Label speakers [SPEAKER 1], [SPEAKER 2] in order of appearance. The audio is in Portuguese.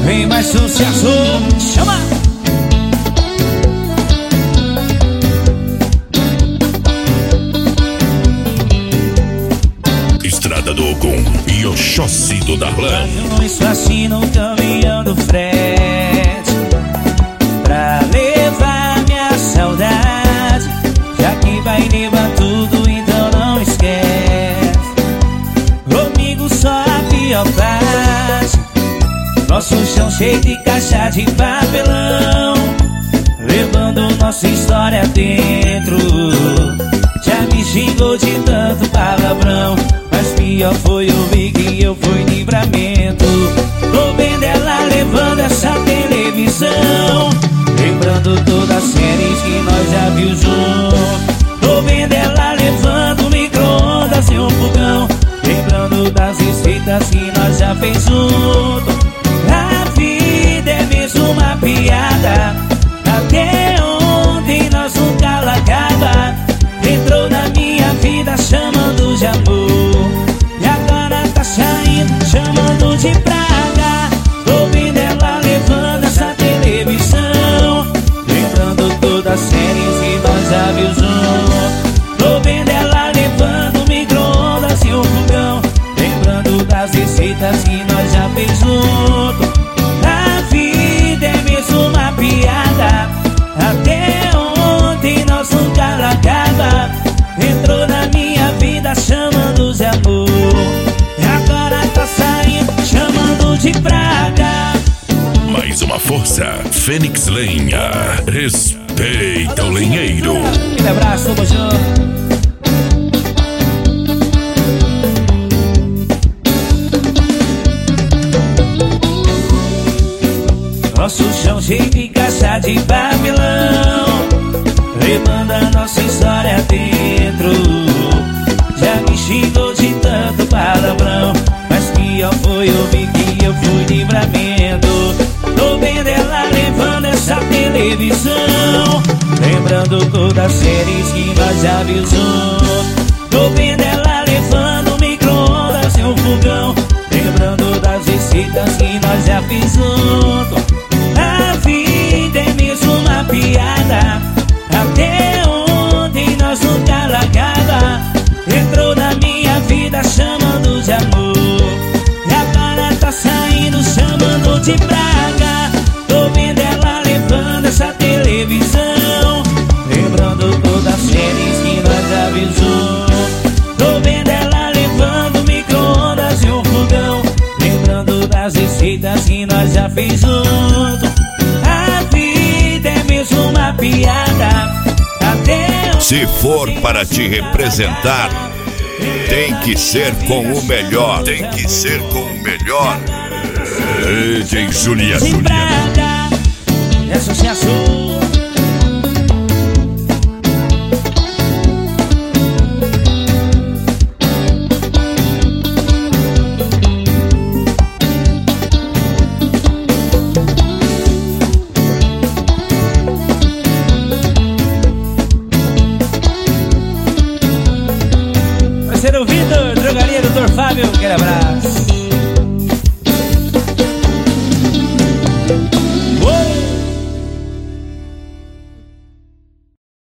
[SPEAKER 1] Vem mais sucesso, chama!
[SPEAKER 2] Estrada do Ogum e Oxóssi do Darlan.
[SPEAKER 1] Eu estou no caminhão do frete pra levar minha saudade, já que vai levar tudo, então não esquece. Comigo só a pior parte, nosso chão cheio de caixa de papelão, levando nossa história dentro. Já me xingou de tanto palavrão, mas pior foi ouvir que eu fui livramento. Tô vendo ela levando essa televisão, lembrando todas as séries que nós já viu junto. Tô vendo ela levando micro-ondas e um fogão, lembrando das receitas que nós já fez junto. A vida é mesmo uma piada, até ontem nós nunca largava. Entrou na minha vida chamando de amor, e agora tá saindo chamando de praga. Tô vendo ela levando essa televisão, lembrando todas as séries que nós já viu junto. Tô vendo ela levando micro-ondas e um fogão, lembrando das receitas que nós já fez junto. A vida é mesmo uma piada, até ontem nós nunca largava. Entrou na minha vida chamando de amor, e agora tá saindo chamando de praga.
[SPEAKER 2] Mais uma força, Fênix Lenha. Respeita o lenheiro.
[SPEAKER 1] Aquele abraço, tamo junto. Nosso chão cheio de caixa de papelão, levando a nossa história dentro. Já me xingou de tanto palavrão, mas pior foi ouvir que eu fui livramento. Tô vendo ela levando essa televisão, lembrando todas as séries que nós já viu junto. Tô vendo ela levando micro-ondas e um fogão, lembrando das receitas que nós já fiz junto. A vida é mesmo uma piada, até ontem nós nunca largava. Entrou na minha vida chamando de amor, e agora tá saindo chamando de praga. Tô vendo ela levando essa televisão, lembrando todas as séries que nós já viu junto. Tô vendo ela levando micro-ondas e um fogão, lembrando das receitas que nós já fez junto. A vida é mesmo uma piada, até
[SPEAKER 2] Se for para te representar, tem que ser com o melhor. Tem que ser com o melhor. DJ Juliano.
[SPEAKER 1] de praga é sucesso. Parceiro Vitor, drogaria Dr. Fábio, aquele abraço.